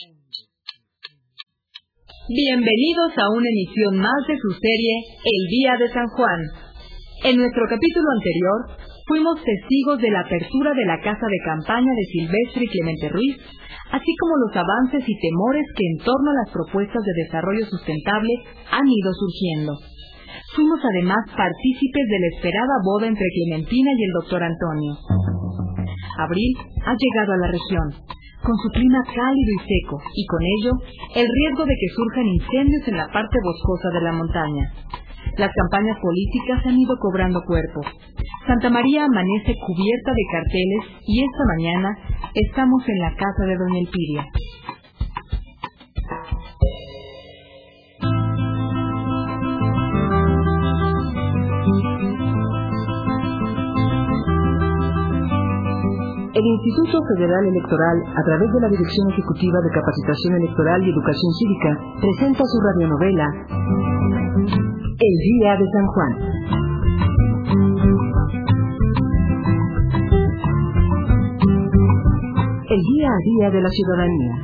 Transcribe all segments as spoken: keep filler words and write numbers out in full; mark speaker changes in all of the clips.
Speaker 1: Bienvenidos a una emisión más de su serie El Día de San Juan. En nuestro capítulo anterior, fuimos testigos de la apertura de la casa de campaña de Silvestre y Clemente Ruiz, así como los avances y temores que en torno a las propuestas de desarrollo sustentable han ido surgiendo. Fuimos además partícipes de la esperada boda entre Clementina y el doctor Antonio. Abril ha llegado a la región, con su clima cálido y seco, y con ello, el riesgo de que surjan incendios en la parte boscosa de la montaña. Las campañas políticas han ido cobrando cuerpo. Santa María amanece cubierta de carteles y esta mañana estamos en la casa de doña Elpidia. El Instituto Federal Electoral, a través de la Dirección Ejecutiva de Capacitación Electoral y Educación Cívica, presenta su radionovela El Día de San Juan. El día a día de la ciudadanía.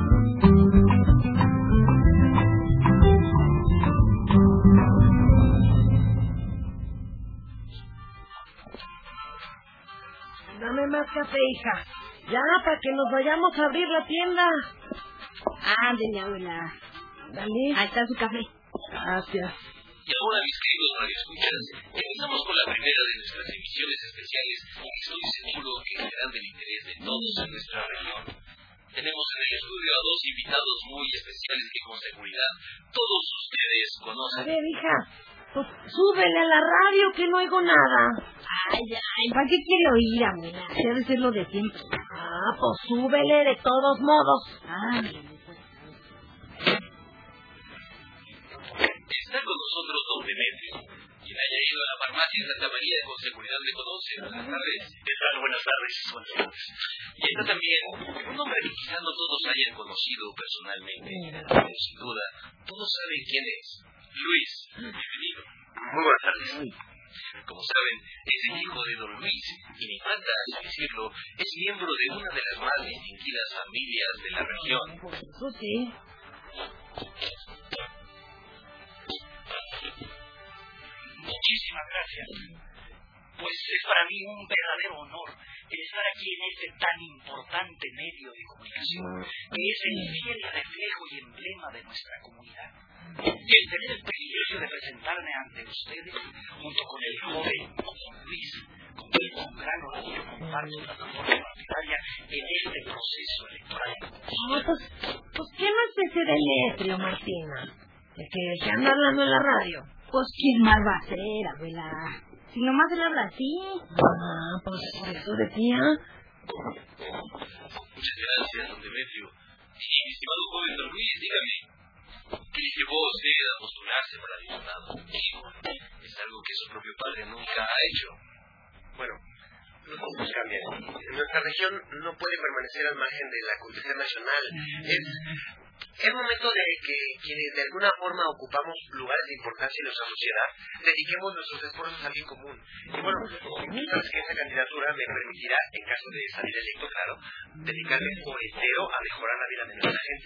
Speaker 2: Dame más café, hija. Ya, para que nos vayamos a abrir la tienda.
Speaker 3: Ándale, abuela.
Speaker 2: Dale.
Speaker 3: Ahí está su café.
Speaker 2: Gracias.
Speaker 4: Y ahora, mis queridos radioescuchas, empezamos con la primera de nuestras emisiones especiales y estoy seguro que serán del interés de todos en nuestra región. Tenemos en el estudio a dos invitados muy especiales que con seguridad todos ustedes conocen.
Speaker 2: A ver, hija, pues súbele a la radio que no oigo nada.
Speaker 3: Ay, ay, ¿para qué quiere oír, abuela? Debe ser lo de siempre.
Speaker 2: Ah, pues súbele de todos modos.
Speaker 3: Ándale, pues.
Speaker 4: Está con nosotros don Demetrio. Quien haya ido a la farmacia de Santa María con seguridad le conoce. Buenas tardes. ¿Qué tal? Buenas tardes. Y está también un hombre que quizás no todos hayan conocido personalmente, pero sin duda todos saben quién es. Luis, bienvenido.
Speaker 5: Muy buenas tardes.
Speaker 4: Como saben, es el hijo de don Luis y me falta decirlo, es miembro de una de las más distinguidas familias de la región.
Speaker 2: Eso sí.
Speaker 5: Muchísimas gracias. Pues es para mí un verdadero honor el estar aquí en este tan importante medio de comunicación, que es el fiel reflejo y emblema de nuestra comunidad. Y el tener el privilegio de presentarme ante ustedes, junto con el joven don Luis, con quien con gran orgullo comparto la plataforma partidaria en este proceso electoral.
Speaker 2: Ah, pues, pues, ¿qué no es ese Demetrio, Martina? El que se anda hablando en la radio.
Speaker 3: Pues, ¿quién más va a ser, abuela? Si nomás él habla así.
Speaker 2: Ah, pues, por eso decía.
Speaker 4: Muchas gracias, don Demetrio. Y, estimado joven don Luis, dígame, ¿qué le llevó a usted a postularse para diputado? Digo, es algo que su propio padre nunca ha hecho.
Speaker 5: Bueno, los tiempos cambian. Nuestra región no puede permanecer al margen del acontecer nacional. Es... Es momento de que quienes de alguna forma ocupamos lugares de importancia en nuestra sociedad dediquemos nuestros esfuerzos al bien común. Y bueno, quizás que esta candidatura me permitirá, en caso de salir electo, claro, dedicarme por entero a mejorar la vida de nuestra gente.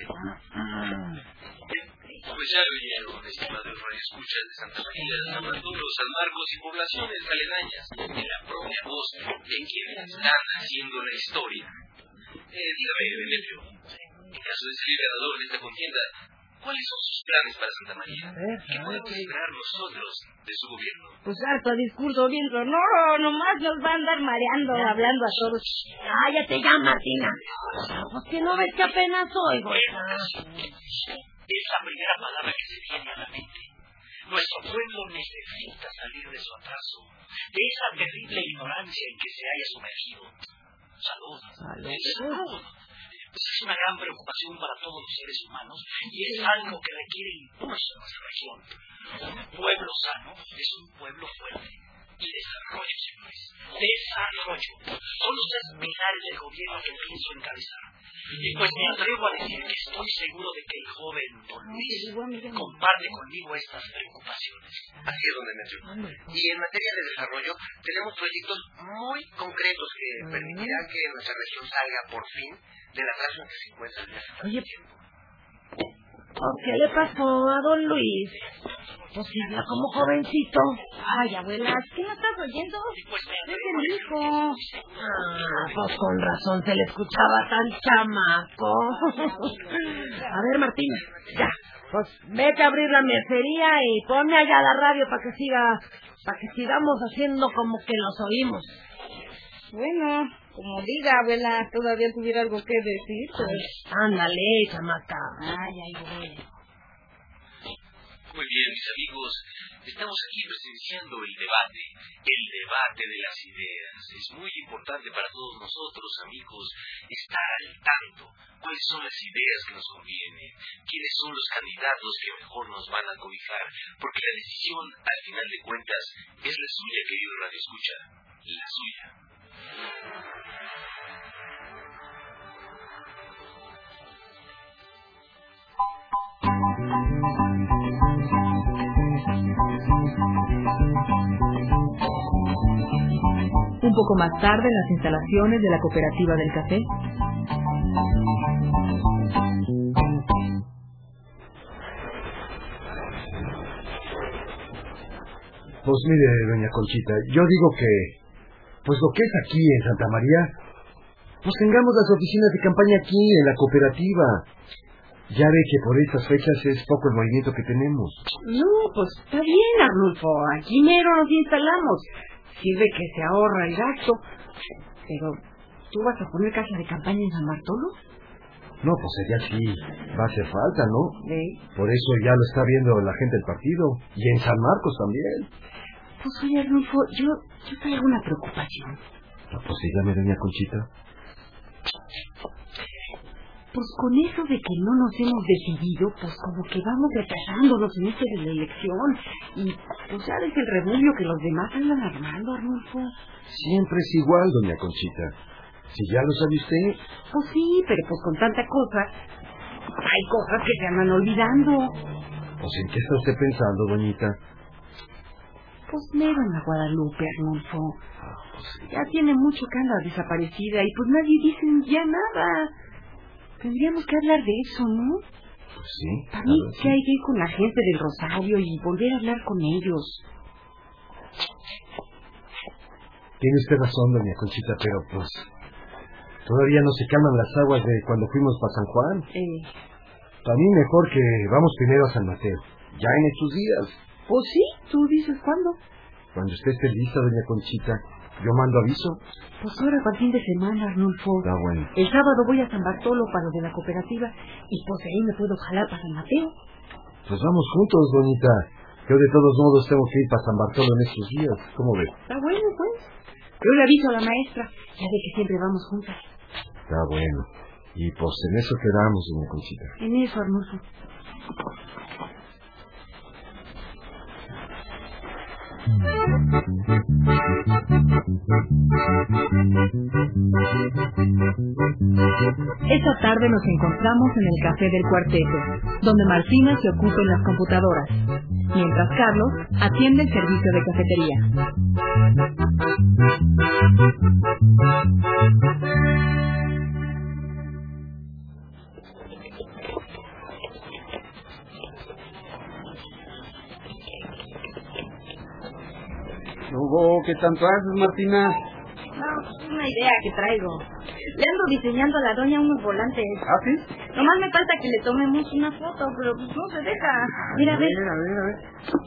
Speaker 4: Pues ya lo oyeron, estimados radioescuchas de Santa María, San Bartolo, San Marcos y poblaciones aledañas, en la propia voz de quienes están haciendo la historia. Eh, dígame, Demetrio, en caso de ser el ganador de esta contienda, ¿cuáles son sus planes para Santa María? ¿Qué podemos esperar nosotros de su gobierno?
Speaker 3: Pues harto discurso bien sonoro, no, nomás nos va a andar mareando, hablando a todos.
Speaker 2: Cállate ya, Martina. Pues que no ves que apenas oigo.
Speaker 5: Es la primera palabra que se viene a la mente. Nuestro pueblo necesita salir de su atraso, de esa terrible ignorancia en que se haya sumergido. Salud.
Speaker 2: Salud.
Speaker 5: Salud. Pues es una gran preocupación para todos los seres humanos y es algo que requiere impulso en nuestra región. Un pueblo sano es un pueblo fuerte. Y desarrollo, señores. Desarrollo. Son los tres pilares del gobierno que pienso encabezar. Y pues me atrevo a decir que estoy seguro de que el joven don Luis comparte conmigo estas preocupaciones.
Speaker 6: Así es, don Demetrio. Y en materia de desarrollo, tenemos proyectos muy concretos que permitirán que nuestra región salga por fin de la casa en que se encuentra.
Speaker 2: Oye, ¿por qué le pasó a don Luis? Pues si habla como jovencito.
Speaker 3: Ay, abuela, ¿qué no estás oyendo? Es el hijo.
Speaker 2: Ah, pues con razón se le escuchaba tan chamaco. A ver, Martina, ya, pues vete a abrir la mercería y ponme allá la radio para que siga, para que sigamos haciendo como que los oímos.
Speaker 3: Bueno, como diga, abuela, todavía tuviera algo que decir. Pues.
Speaker 2: Ándale, chamaca.
Speaker 3: Ay, ay, voy.
Speaker 4: Muy bien, mis amigos, estamos aquí presenciando el debate, el debate de las ideas. Es muy importante para todos nosotros, amigos, estar al tanto. ¿Cuáles son las ideas que nos convienen? ¿Quiénes son los candidatos que mejor nos van a cobijar? Porque la decisión, al final de cuentas, es la suya, querido Radio Escucha, la suya.
Speaker 1: Un poco más tarde, en las instalaciones de la Cooperativa del Café.
Speaker 7: Pues mire, doña Conchita, yo digo que, pues lo que es aquí en Santa María, pues tengamos las oficinas de campaña aquí, en la cooperativa. Ya ve que por estas fechas es poco el movimiento que tenemos.
Speaker 2: No, pues está bien, Arnulfo, aquí mero nos instalamos. Sirve que se ahorra el gasto. Pero, ¿tú vas a poner casa de campaña en San Bartolo?
Speaker 7: No, pues sería así, va a hacer falta, ¿no?
Speaker 2: Sí.
Speaker 7: Por eso ya lo está viendo la gente del partido, y en San Marcos también.
Speaker 2: Pues oye, Arnulfo, yo, yo traigo una preocupación.
Speaker 7: No, pues dígame, doña Conchita.
Speaker 2: Pues con eso de que no nos hemos decidido, pues como que vamos retrasándonos en esto de la elección. Y pues ya ves el revuelo que los demás andan armando, Arnulfo.
Speaker 7: Siempre es igual, doña Conchita. Si ya lo sabe usted.
Speaker 2: Pues sí, pero pues con tanta cosa, hay cosas que se andan olvidando.
Speaker 7: Pues ¿en qué está usted pensando, doñita?
Speaker 2: Pues mero en la Guadalupe, Arnulfo. Ya tiene mucho que anda desaparecida y pues nadie dice ya nada. Tendríamos que hablar de eso, ¿no?
Speaker 7: Pues sí.
Speaker 2: Para mí que hay que ir con la gente del Rosario y volver a hablar con ellos.
Speaker 7: Tiene usted razón, doña Conchita, pero pues todavía no se calman las aguas de cuando fuimos para San Juan.
Speaker 2: Eh.
Speaker 7: Para mí mejor que vamos primero a San Mateo, ya en estos días.
Speaker 2: Pues sí, ¿tú dices cuándo?
Speaker 7: Cuando usted esté lista, doña Conchita, yo mando aviso.
Speaker 2: Pues ahora para el fin de semana, Arnulfo.
Speaker 7: Está bueno.
Speaker 2: El sábado voy a San Bartolo para lo de la cooperativa y pues ahí me puedo jalar para San Mateo.
Speaker 7: Pues vamos juntos, doñita. Yo de todos modos tengo que ir para San Bartolo en estos días. ¿Cómo ve?
Speaker 2: Está bueno, pues. Yo le aviso a la maestra. Ya ve que siempre vamos juntas.
Speaker 7: Está bueno. Y pues en eso quedamos, doña Conchita.
Speaker 2: En eso, Arnulfo.
Speaker 1: Esta tarde nos encontramos en el Café del Cuarteto, donde Martina se ocupa en las computadoras, mientras Carlos atiende el servicio de cafetería.
Speaker 8: Hugo, ¿qué tanto haces, Martina?
Speaker 3: No, es una idea que traigo. Le ando diseñando a la doña unos volantes.
Speaker 8: ¿Ah, sí?
Speaker 3: Nomás me falta que le tomemos una foto, pero pues no se deja. Mira, a ver.
Speaker 8: A ver, a ver.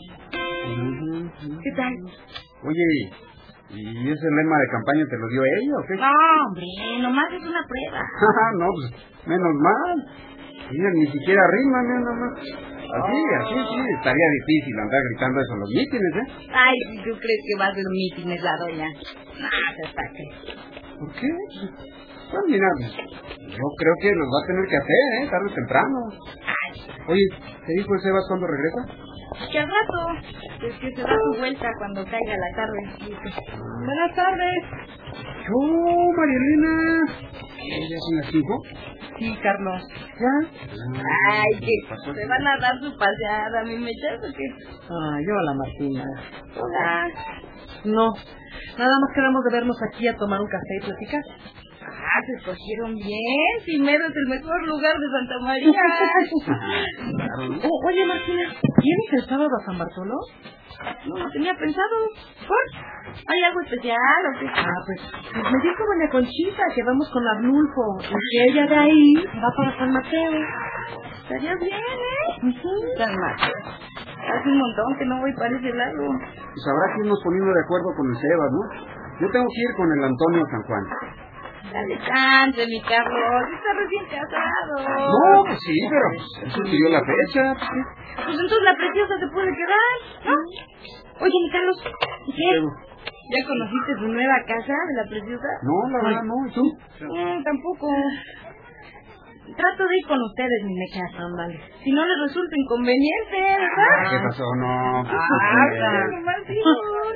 Speaker 3: ¿Qué tal?
Speaker 8: Oye, ¿y ese lema de campaña te lo dio ella o qué?
Speaker 3: No, hombre, nomás es una prueba.
Speaker 8: No, pues, menos mal. Mira, ni siquiera rima, mira nomás. Así, así, sí, estaría difícil andar gritando eso en los mítines, ¿eh?
Speaker 3: Ay, ¿tú crees que va a hacer mítines la doña? Nah, se saque.
Speaker 8: ¿Por qué? Pues mira, yo creo que los va a tener que hacer, ¿eh? Tarde o temprano.
Speaker 3: Ay,
Speaker 8: Oye, ¿te dijo el Sebas cuándo regresa?
Speaker 3: que al rato, es que se da su vuelta cuando caiga la tarde. Dice, buenas tardes.
Speaker 8: ¡Oh, María Elena! ¿Ya son las cinco?
Speaker 3: Sí, Carlos.
Speaker 8: ¿Ya?
Speaker 3: Ay, que se van a dar su paseada, mi mechas, ¿o qué?
Speaker 2: Ay, hola, Martina.
Speaker 3: Hola.
Speaker 2: No, nada más quedamos de vernos aquí a tomar un café y platicar.
Speaker 3: Ah, se escogieron bien. Cimero es el mejor lugar de Santa María.
Speaker 2: Oh, oye, Martina, ¿vienes el sábado a San Bartolo?
Speaker 3: No, no tenía pensado. ¿Por? ¿Hay algo especial o qué?
Speaker 2: Ah, pues, pues me dijo doña Conchita que vamos con Arnulfo y que ella de ahí va para San Mateo.
Speaker 3: Estaría bien, ¿eh?
Speaker 2: Uh-huh.
Speaker 3: San Mateo. Hace un montón que no voy para ese lado.
Speaker 8: Pues habrá que irnos poniendo de acuerdo con el Sebas, ¿no? Yo tengo que ir con el Antonio San Juan.
Speaker 3: Dale chance, mi Carlos. Está recién casado.
Speaker 8: No, pues sí, pero pues, eso pidió la fecha.
Speaker 3: Pues entonces la preciosa se puede quedar, ¿no? Oye, mi Carlos, ¿y qué? ¿Ya conociste su nueva casa de la preciosa?
Speaker 8: No, la verdad no. ¿Y tú?
Speaker 3: Mm, tampoco. Trato de ir con ustedes, mi mecha.
Speaker 2: Ándale.
Speaker 3: Si no les resulta inconveniente, ¿verdad?
Speaker 8: ¿Qué pasó? No.
Speaker 3: Ah, nomás digo.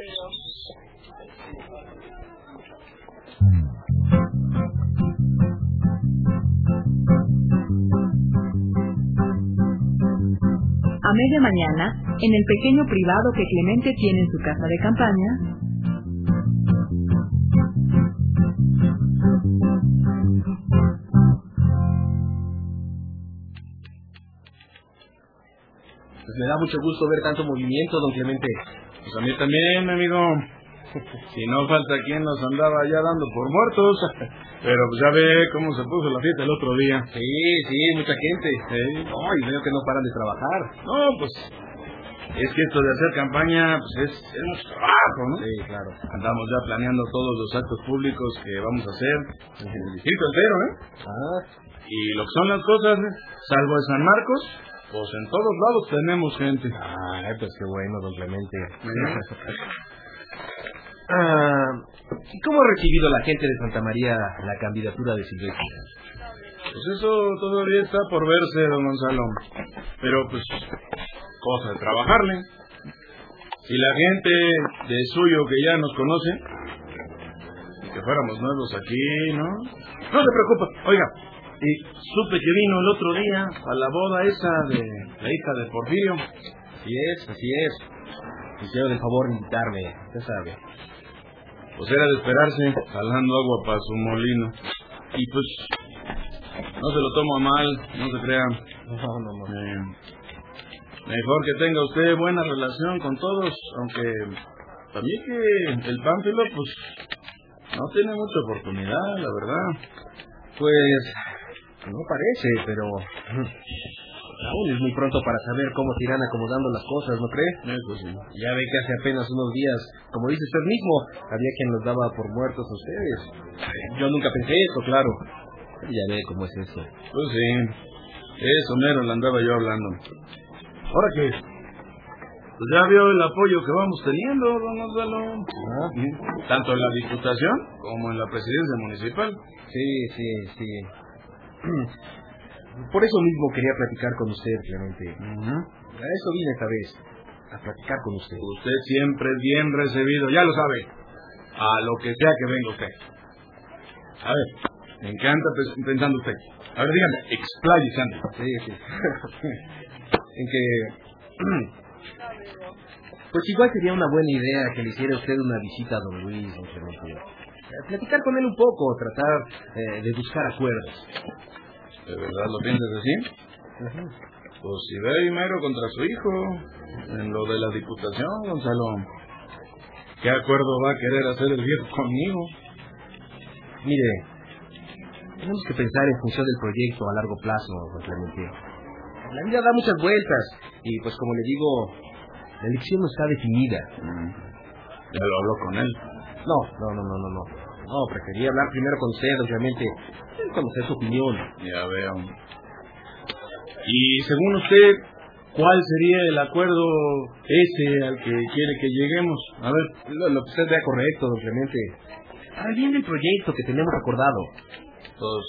Speaker 1: A media mañana, en el pequeño privado que Clemente tiene en su casa de campaña,
Speaker 9: pues me da mucho gusto ver tanto movimiento, don Clemente.
Speaker 10: Pues a mí también, amigo. Si no falta quien nos andaba ya dando por muertos. Pero pues ya ve cómo se puso la fiesta el otro día.
Speaker 9: Sí, sí, mucha gente. Sí. No, y veo que no paran de trabajar.
Speaker 10: No, pues es que esto de hacer campaña pues es, es mucho trabajo, ¿no?
Speaker 9: Sí, claro.
Speaker 10: Andamos ya planeando todos los actos públicos que vamos a hacer en el distrito entero, ¿eh?
Speaker 9: Ah.
Speaker 10: Y lo que son las cosas, ¿eh? Salvo en San Marcos, pues en todos lados tenemos gente.
Speaker 9: Ah, pues qué bueno, don Clemente. Ah, ¿y cómo ha recibido la gente de Santa María la candidatura de Silvestre?
Speaker 10: Pues eso todavía está por verse, don Gonzalo. Pero pues, cosa de trabajarle. Si la gente de suyo que ya nos conoce, y que fuéramos nuevos aquí, ¿no? No se preocupe, oiga, y supe que vino el otro día a la boda esa de la hija de Porfirio.
Speaker 9: Así es, así es. Hicieron el favor de invitarme, usted sabe.
Speaker 10: Pues era de esperarse, jalando agua para su molino. Y pues, no se lo toma mal, no se crea.
Speaker 9: No, no, no.
Speaker 10: Eh, mejor que tenga usted buena relación con todos, aunque también que el Pánfilo, pues, no tiene mucha oportunidad, la verdad.
Speaker 9: Pues, no parece, pero aún es muy pronto para saber cómo se irán acomodando las cosas, ¿no cree?
Speaker 10: Eso sí.
Speaker 9: Ya ve que hace apenas unos días, como dice usted mismo, había quien los daba por muertos a ustedes. Yo nunca pensé eso, claro. Ya ve cómo es eso.
Speaker 10: Pues sí, eso mero le andaba yo hablando. ¿Ahora qué? Pues ya vio el apoyo que vamos teniendo, don Osvaldo.
Speaker 9: Ah.
Speaker 10: Tanto en la Diputación como en la Presidencia Municipal.
Speaker 9: Sí, sí, sí. Por eso mismo quería platicar con usted, Clemente.
Speaker 10: Uh-huh.
Speaker 9: A eso vine esta vez, a platicar con usted.
Speaker 10: Usted siempre es bien recibido, ya lo sabe. A lo que sea que venga usted. A ver, ¿en qué anda pensando usted? A ver, dígame, expláyese.
Speaker 9: Sí, sí. En que... Pues igual sería una buena idea que le hiciera usted una visita a don Luis, don Clemente. Platicar con él un poco, tratar eh, de buscar acuerdos.
Speaker 10: ¿De verdad lo piensas así?
Speaker 9: Uh-huh.
Speaker 10: Pues si ve primero contra su hijo, en lo de la Diputación, Gonzalo, ¿qué acuerdo va a querer hacer el viejo conmigo?
Speaker 9: Mire, tenemos que pensar en función del proyecto a largo plazo, don Clemente. La vida da muchas vueltas, y pues como le digo, la elección no está definida.
Speaker 10: Mm. ¿Ya lo habló con él?
Speaker 9: No, no, no, no, no, no. No, prefería hablar primero con usted, obviamente, conocer su opinión.
Speaker 10: Ya veo. Y según usted, ¿cuál sería el acuerdo ese al que quiere que lleguemos? A ver.
Speaker 9: Lo, lo que usted vea correcto, don Clemente. Para el bien del proyecto que tenemos acordado.
Speaker 10: Pues...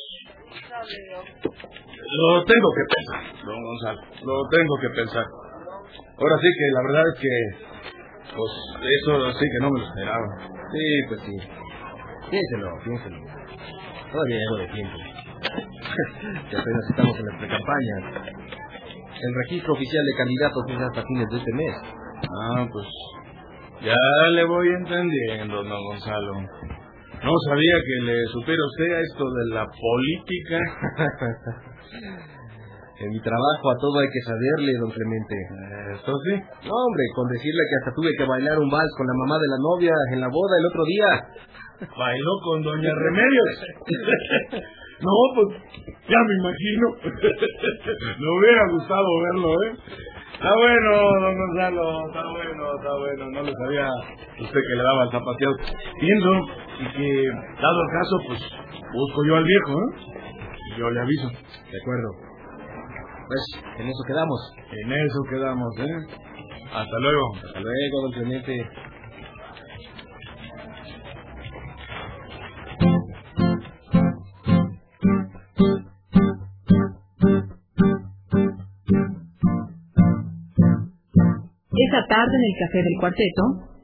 Speaker 10: Lo tengo que pensar, don Gonzalo. Lo tengo que pensar. Ahora sí que la verdad es que... Pues eso sí que no me lo esperaba.
Speaker 9: Sí, pues sí. Piénselo, piénselo. Todavía hay algo de tiempo. Que apenas estamos en las precampañas. El registro oficial de candidatos es hasta fines de este mes.
Speaker 10: Ah, pues... Ya le voy entendiendo, don Gonzalo. No sabía que le supiera usted a esto de la política.
Speaker 9: En mi trabajo a todo hay que saberle, don Clemente.
Speaker 10: ¿Esto sí?
Speaker 9: No, hombre, con decirle que hasta tuve que bailar un vals con la mamá de la novia en la boda el otro día.
Speaker 10: ¿Bailó con doña Remedios? No, pues ya me imagino. Me hubiera gustado verlo, ¿eh? Está bueno, don Gonzalo, está bueno, está bueno. No le sabía usted que le daba el zapateado. Pienso y que, dado el caso, pues busco yo al viejo, ¿eh? Y yo le aviso.
Speaker 9: De acuerdo. Pues, en eso quedamos.
Speaker 10: En eso quedamos, ¿eh? Hasta luego.
Speaker 9: Hasta luego, don Clemente.
Speaker 1: Esa tarde en el café del cuarteto.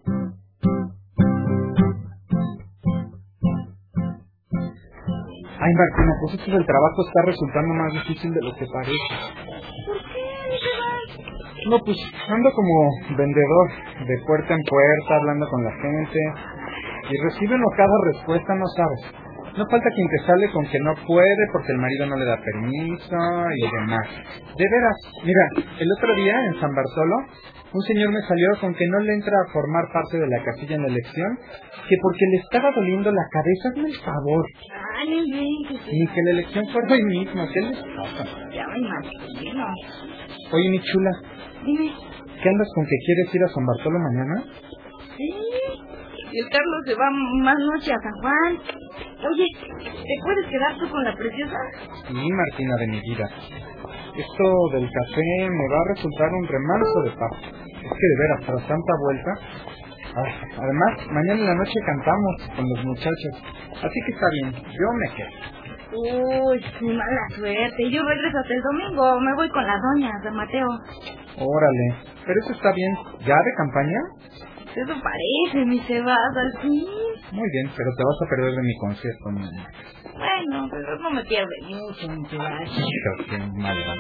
Speaker 8: Ay, Martina, pues esto del trabajo está resultando más difícil de lo que parece.
Speaker 3: ¿Por qué?
Speaker 8: No, pues ando como vendedor, de puerta en puerta, hablando con la gente, y recibe uno cada respuesta, no sabes. No falta quien te sale con que no puede porque el marido no le da permiso y demás. De veras, mira, el otro día en San Bartolo, un señor me salió con que no le entra a formar parte de la casilla en la elección, que porque le estaba doliendo la cabeza, hazme el favor.
Speaker 3: Ay, no,
Speaker 8: Ni que la elección fuera hoy mismo, ¿qué les pasa?
Speaker 3: ya me imagino.
Speaker 8: Oye, mi chula,
Speaker 3: Dime.
Speaker 8: ¿qué andas con que quieres ir a San Bartolo mañana?
Speaker 3: Sí. Y el Carlos se va más noche a San Juan. Oye, ¿te puedes quedar tú con la preciosa?
Speaker 8: Sí, Martina de mi vida. Esto del café me va a resultar un remanso de paz. Es que de veras, tras tanta vuelta... Ay, además, mañana en la noche cantamos con los muchachos. Así que está bien, yo me quedo.
Speaker 3: Uy, qué mala suerte. Yo regreso hasta el domingo. Me voy con las doñas de Mateo.
Speaker 8: Órale, pero eso está bien. ¿Ya de campaña?
Speaker 3: Eso parece, mi Sebas, al fin.
Speaker 8: Muy bien, pero te vas a perder de mi concierto, niña.
Speaker 3: Bueno, pero no me pierde mucho, mi Sebas.
Speaker 8: Hijo, qué maldad.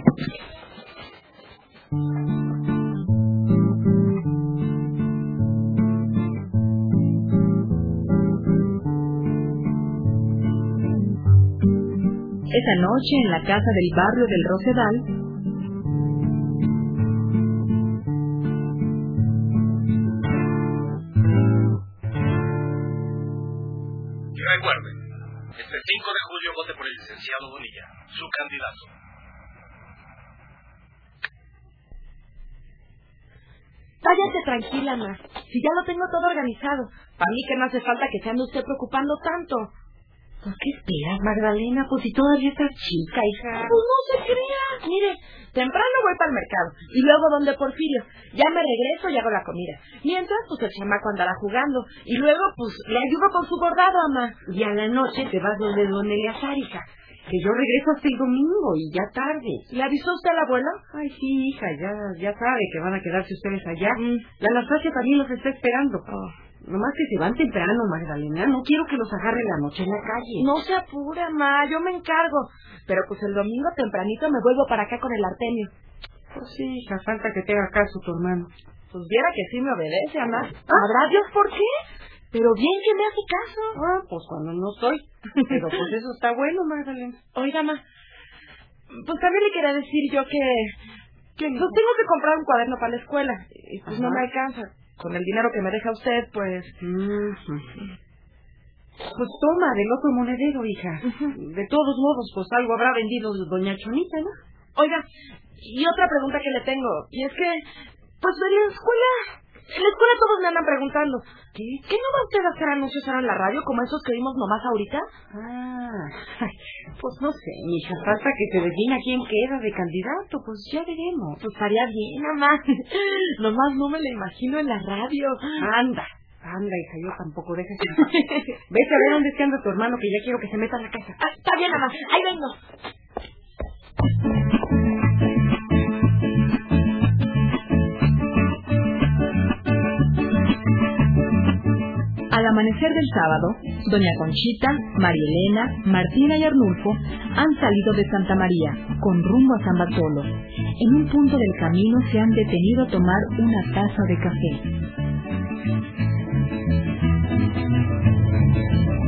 Speaker 1: Esa noche en la casa del barrio del Rosedal.
Speaker 4: Recuerden, este cinco de julio vote por el licenciado Bonilla, su candidato.
Speaker 2: Váyase tranquila, ma. Si ya lo tengo todo organizado. Para mí que no hace falta que se ande usted preocupando tanto.
Speaker 3: ¿Por qué esperas, Magdalena? Pues si todavía estás chica, hija.
Speaker 2: Pues no se crea. Mire, temprano voy para el mercado. Y luego donde Porfirio. Ya me regreso y hago la comida. Mientras, pues el chamaco andará jugando. Y luego, pues, le ayudo con su bordado, ama.
Speaker 3: Y a la noche te vas donde don Eleazar, hija. Que yo regreso hasta el domingo y ya tarde.
Speaker 2: ¿Le avisó usted al abuelo?
Speaker 3: Ay, sí, hija, ya, ya sabe que van a quedarse ustedes allá.
Speaker 2: Mm.
Speaker 3: La Anastasia también los está esperando. Oh. Nomás que se van temprano, Magdalena. No quiero que los agarre la noche en la calle.
Speaker 2: No se apura, ma. Yo me encargo. Pero pues el domingo tempranito me vuelvo para acá con el Artemio.
Speaker 3: Pues sí, hija, falta que te haga caso tu hermano.
Speaker 2: Pues viera que sí me obedece, ama. ¿Sabrá Dios por qué? Pero bien que me hace caso.
Speaker 3: Ah, pues cuando no estoy. Pero pues eso está bueno, Magdalena.
Speaker 2: Oiga, ma. Pues también le quería decir yo que... que pues tengo que comprar un cuaderno para la escuela. Y pues Ajá. no me alcanza. Con el dinero que me deja usted, pues...
Speaker 3: Mm-hmm. Pues toma, del otro monedero, hija. Uh-huh. De todos modos, pues algo habrá vendido doña Chonita, ¿no?
Speaker 2: Oiga, y otra pregunta que le tengo. Y es que, pues en la escuela... En la escuela todos me andan preguntando. ¿Qué? ¿Qué no va usted a hacer anuncios ahora en la radio como esos que vimos nomás ahorita?
Speaker 3: Ah, ay, pues no sé, mija. Falta que se defina quién queda de candidato. Pues ya veremos.
Speaker 2: Pues estaría bien, mamá. Nomás no me lo imagino en la radio.
Speaker 3: Anda, anda, hija, yo tampoco. Déjate. Vete a ver dónde está tu hermano, que ya quiero que se meta a la casa.
Speaker 2: Ah, está bien, mamá. Ahí vengo.
Speaker 1: Al amanecer del sábado, doña Conchita, María Elena, Martina y Arnulfo han salido de Santa María, con rumbo a San Bartolo. En un punto del camino se han detenido a tomar una taza de café.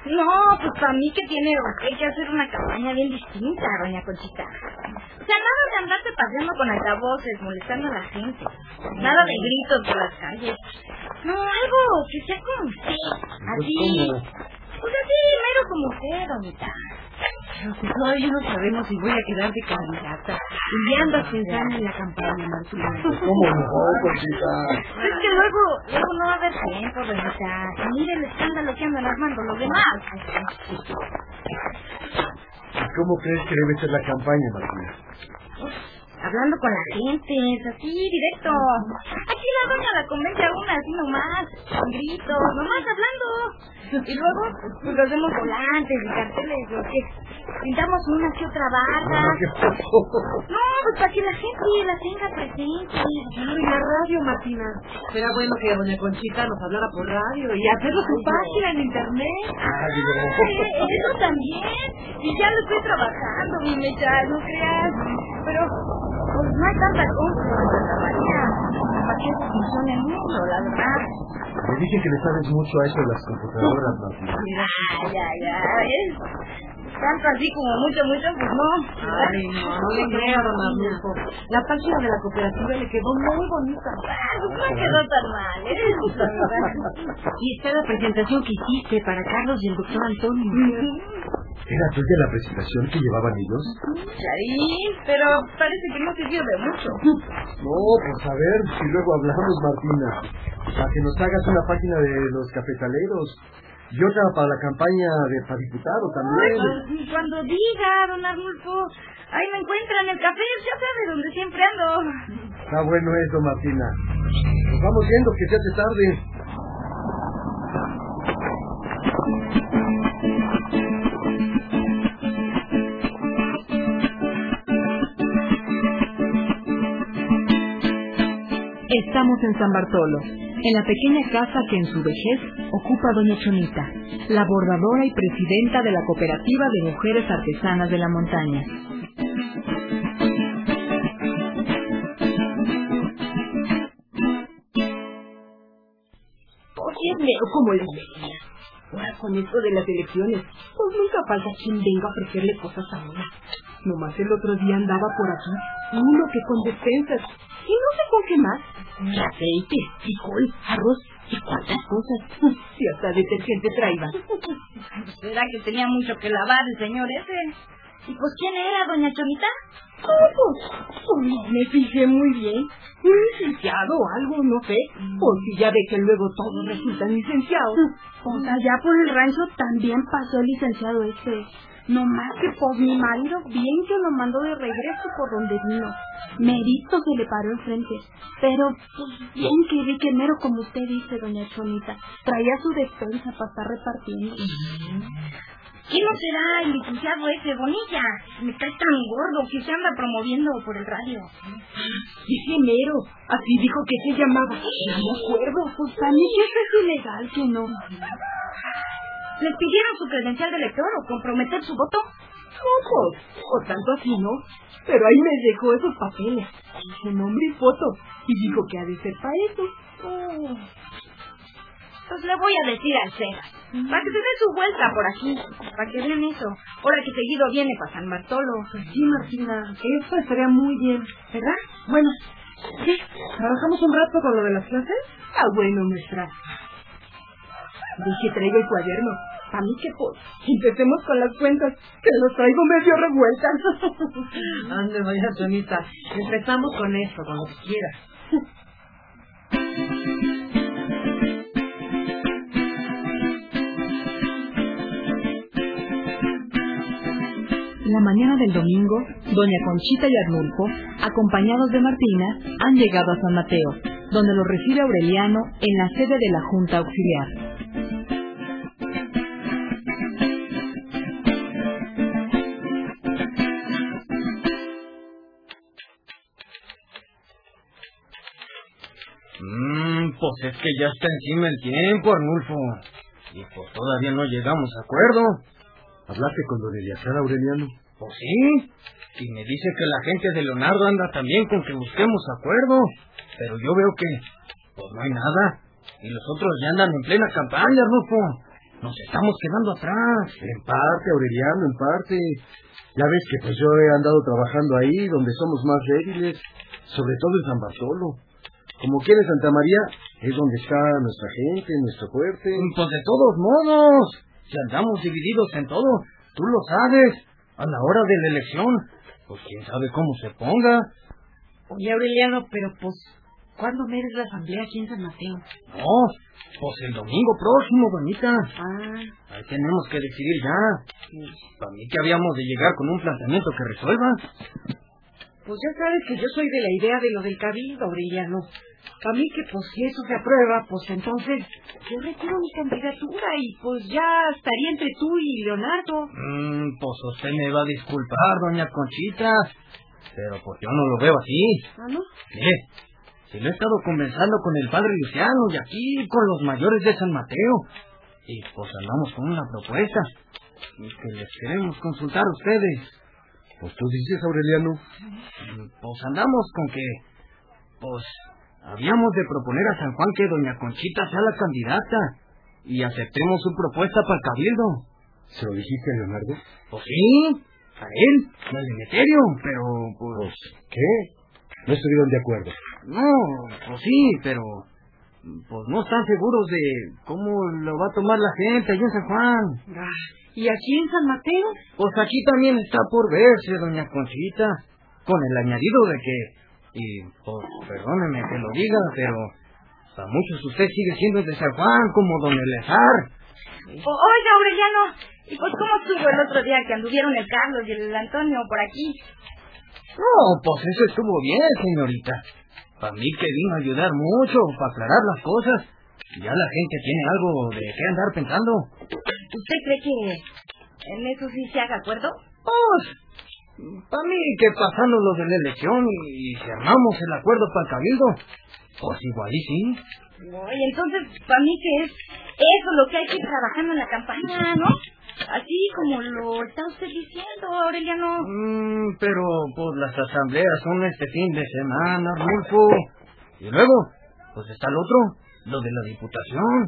Speaker 3: No, pues para mí que tiene hay que hacer una campaña bien distinta, doña Conchita. O sea, nada de andarte paseando con altavoces, molestando a la gente. Nada de gritos por las calles. No, algo que sea como usted. Así. Pues así, mero como usted, doñita.
Speaker 2: Pero si todavía no sabemos si voy a quedar de candidata. Y ya andas pensando en la campaña, Martina.
Speaker 7: ¿Cómo no, Conchita?
Speaker 3: Es que luego, luego no va a haber tiempo, doñita. Y mire el escándalo que andan armando los demás.
Speaker 7: ¿Cómo crees que debe ser la campaña, Martina?
Speaker 3: Hablando con la gente, es así, directo. Aquí la doña la convence a una así nomás, con gritos, nomás hablando. Y luego, pues hacemos volantes y carteles, o que pintamos una que otra barra. No, pues para que la gente la tenga presente.
Speaker 2: Y la radio, Martina. Será bueno que doña Conchita nos hablara por radio y hacerlo su página en internet.
Speaker 3: Ay, eso también. Y ya lo estoy trabajando, mi mecha, no creas. Pero pues no hay tanta cosa en Santa María para que eso funcione mucho, la verdad.
Speaker 7: Me dije que le sabes mucho a eso de las computadoras, Martina.
Speaker 3: Ya, ya, ya, ¿ves? Tanto así como mucho, mucho, pues no.
Speaker 2: Ay, no, no le creo, don Arnulfo. La página de la cooperativa le quedó muy bonita.
Speaker 3: Ah, pues no quedó tan mal, ¿eh? La verdad.
Speaker 2: Y está la presentación que hiciste para Carlos y el doctor Antonio.
Speaker 7: ¿Era tuya la presentación que llevaban ellos?
Speaker 3: Sí, pero parece que no sirvió de mucho.
Speaker 7: No, pues a ver, si luego hablamos, Martina. Para que nos hagas una página de los cafetaleros. Y otra para la campaña de para diputado también.
Speaker 3: Ay, cuando diga, don Arnulfo, ahí me encuentran en el café, ya sabe donde siempre ando.
Speaker 7: Está bueno eso, Martina. Nos vamos viendo, que se hace tarde.
Speaker 1: Estamos en San Bartolo, en la pequeña casa que en su vejez ocupa doña Chonita, la bordadora y presidenta de la Cooperativa de Mujeres Artesanas de la Montaña.
Speaker 2: Oye, es mero como les decía. Ahora con esto de las elecciones, pues nunca falta quien venga a ofrecerle cosas a una. Nomás el otro día andaba por aquí, uno que con despensas, y no sé con qué más. Aceite, frijol, arroz y cuántas cosas. Y hasta detergente traía.
Speaker 3: ¿Será que tenía mucho que lavar el señor ese? ¿Y pues quién era, doña Chonita?
Speaker 2: Oh, pues, pues no me fijé muy bien. Un licenciado o algo, no sé. Porque ya ve que luego todos resultan licenciados.
Speaker 11: O sea, ya por el rancho también pasó el licenciado este. No más que pues mi marido bien que lo mandó de regreso por donde vino. Merito se le paró enfrente. Pero pues bien que vi que mero como usted dice, doña Chonita, traía su despensa para estar repartiendo.
Speaker 3: ¿Quién no será el licenciado ese, Bonilla? Me cae tan gordo que se anda promoviendo por el radio.
Speaker 2: Dije mero, así dijo que se llamaba. No me acuerdo.
Speaker 11: Pues a mí que eso es ilegal, que no.
Speaker 3: ¿Les pidieron su credencial de elector o comprometer su voto?
Speaker 2: No, pues, o tanto así, ¿no? Pero ahí me dejó esos papeles, su nombre y foto, y dijo que ha de ser para eso.
Speaker 3: Oh. Pues le voy a decir al Cejas, mm. para que se dé su vuelta por aquí, para que vean eso. Ahora que seguido viene para San Bartolo.
Speaker 2: Pues sí, Martina, eso estaría muy bien, ¿verdad? Bueno, ¿qué? ¿Trabajamos un rato con lo de las clases? Ah, bueno, maestra. Dije, traigo el cuaderno. A mí que pues, empecemos con las cuentas, que los traigo medio revueltas. Ande, doña Chonita, empezamos con esto, con lo que quiera.
Speaker 1: La mañana del domingo, doña Conchita y Arnulfo, acompañados de Martina, han llegado a San Mateo, donde los recibe Aureliano en la sede de la Junta Auxiliar.
Speaker 9: Mmm, pues es que ya está encima el tiempo, Arnulfo. Y pues todavía no llegamos a acuerdo.
Speaker 7: ¿Hablaste con don Eleazar, Aureliano?
Speaker 9: Pues sí. Y me dice que la gente de Leonardo anda también con que busquemos acuerdo. Pero yo veo que pues no hay nada. Y los otros ya andan en plena campaña, Arnulfo. nos estamos quedando atrás.
Speaker 7: En parte, Aureliano, en parte. Ya ves que pues yo he andado trabajando ahí, donde somos más débiles, sobre todo en San Bartolo. Como quiera en Santa María, es donde está nuestra gente, nuestro fuerte.
Speaker 9: Pues de todos modos, si andamos divididos en todo, tú lo sabes, a la hora de la elección, pues quién sabe cómo se ponga.
Speaker 2: Oye, Aureliano, pero pues, ¿cuándo meres la asamblea aquí en San Mateo?
Speaker 9: No, pues el domingo próximo, Doñita.
Speaker 2: Ah.
Speaker 9: Ahí tenemos que decidir ya. Sí. Para mí que habíamos de llegar con un planteamiento que resuelva.
Speaker 2: Pues ya sabes que yo soy de la idea de lo del cabildo, Aureliano. Para mí que pues si eso se aprueba, pues entonces yo retiro mi candidatura y pues ya estaría entre tú y Leonardo.
Speaker 9: Mm, pues usted me va a disculpar, doña Conchita, pero pues yo no lo veo así.
Speaker 2: ¿Ah, no?
Speaker 9: ¿Qué? Si lo he estado conversando con el padre Luciano y aquí con los mayores de San Mateo. Y pues andamos con una propuesta que les queremos consultar a ustedes.
Speaker 7: Pues tú dices, Aureliano.
Speaker 9: Pues andamos con que, pues, habíamos de proponer a San Juan que doña Conchita sea la candidata y aceptemos su propuesta para el cabildo.
Speaker 7: ¿Se lo dijiste a Leonardo?
Speaker 9: Pues sí, a él, y al Demeterio, pero pues...
Speaker 7: ¿Qué? ¿No estuvieron de acuerdo?
Speaker 9: No, pues sí, pero pues no están seguros de cómo lo va a tomar la gente allá en San Juan.
Speaker 2: Ah, ¿y aquí en San Mateo?
Speaker 9: Pues aquí también está por verse, doña Conchita, con el añadido de que, y pues perdóneme que lo diga, pero para muchos usted sigue siendo de San Juan como don Eleazar.
Speaker 3: Oiga, Aureliano, ¿y pues cómo estuvo el otro día que anduvieron el Carlos y el Antonio por aquí?
Speaker 9: No, pues eso estuvo bien, señorita. Para mí que vino a ayudar mucho para aclarar las cosas. Ya la gente tiene algo de qué andar pensando.
Speaker 3: ¿Usted cree que en eso sí se haga acuerdo?
Speaker 9: Pues, para mí que pasando lo de la elección y si armamos el acuerdo para el cabildo, pues igual y sí.
Speaker 3: Oye, entonces, para mí que es eso lo que hay que ir trabajando en la campaña, ¿no? Así como lo está usted diciendo, Aureliano.
Speaker 9: Mm, pero, pues, las asambleas son este fin de semana, Rulfo. Y luego, pues está el otro, lo de la diputación.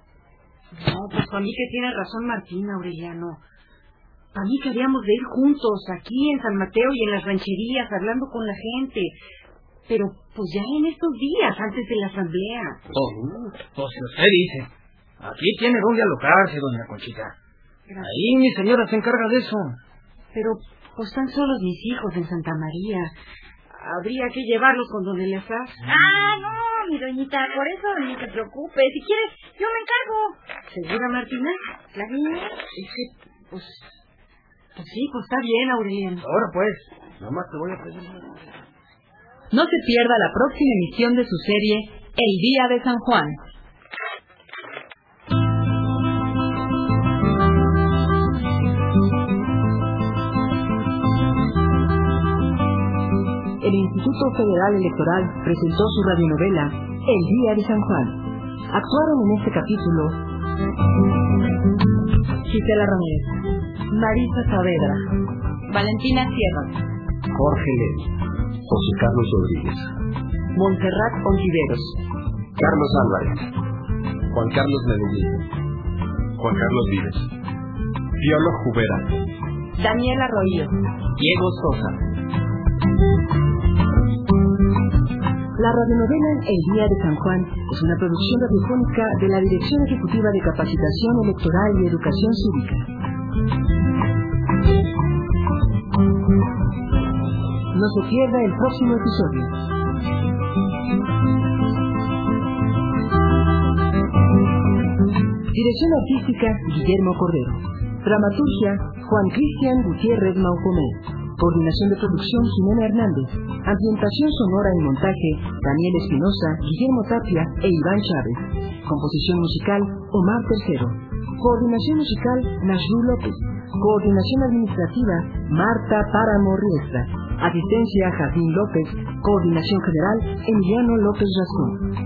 Speaker 2: No, pues para mí que tiene razón Martín, Aureliano. Para mí que habíamos de ir juntos, aquí en San Mateo y en las rancherías, hablando con la gente. Pero, pues ya en estos días, antes de la asamblea.
Speaker 9: Oh, pues si usted dice, aquí tiene donde alocarse, doña Conchita. Gracias. Ahí mi señora se encarga de eso.
Speaker 2: Pero, pues están solos mis hijos en Santa María. Habría que llevarlos con don Eleazar.
Speaker 3: Ah, no, mi doñita, por eso no se preocupe. Si quieres, yo me encargo.
Speaker 2: ¿Segura, Martina?
Speaker 3: La niña.
Speaker 2: Es que, pues, pues sí, pues está bien, Aureliano.
Speaker 9: Ahora pues, nomás te voy a pedir.
Speaker 1: No se pierda la próxima emisión de su serie El Día de San Juan. El Instituto Federal Electoral presentó su radionovela El Día de San Juan. Actuaron en este capítulo Gisela Ramírez, Marisa Saavedra, Valentina Sierra,
Speaker 7: Jorge Levi, José Carlos Rodríguez,
Speaker 1: Montserrat Ontiveros,
Speaker 7: Carlos Álvarez, Juan Carlos Medellín,
Speaker 10: Juan Carlos Vives, Piolo Jubera,
Speaker 1: Daniela Roillo,
Speaker 9: Diego Sosa.
Speaker 1: La radionovela El Día de San Juan es una producción radiofónica de la Dirección Ejecutiva de Capacitación Electoral y Educación Cívica. No se pierda el próximo episodio. Dirección artística Guillermo Cordero. Dramaturgia Juan Cristian Gutiérrez Maucomé. Coordinación de producción Jimena Hernández. Ambientación sonora y montaje Daniel Espinosa, Guillermo Tapia e Iván Chávez. Composición musical Omar Tercero. Coordinación musical Nashru López. Coordinación administrativa Marta Páramo Riestra. Asistencia Jardín López. Coordinación general Emiliano López Rascón.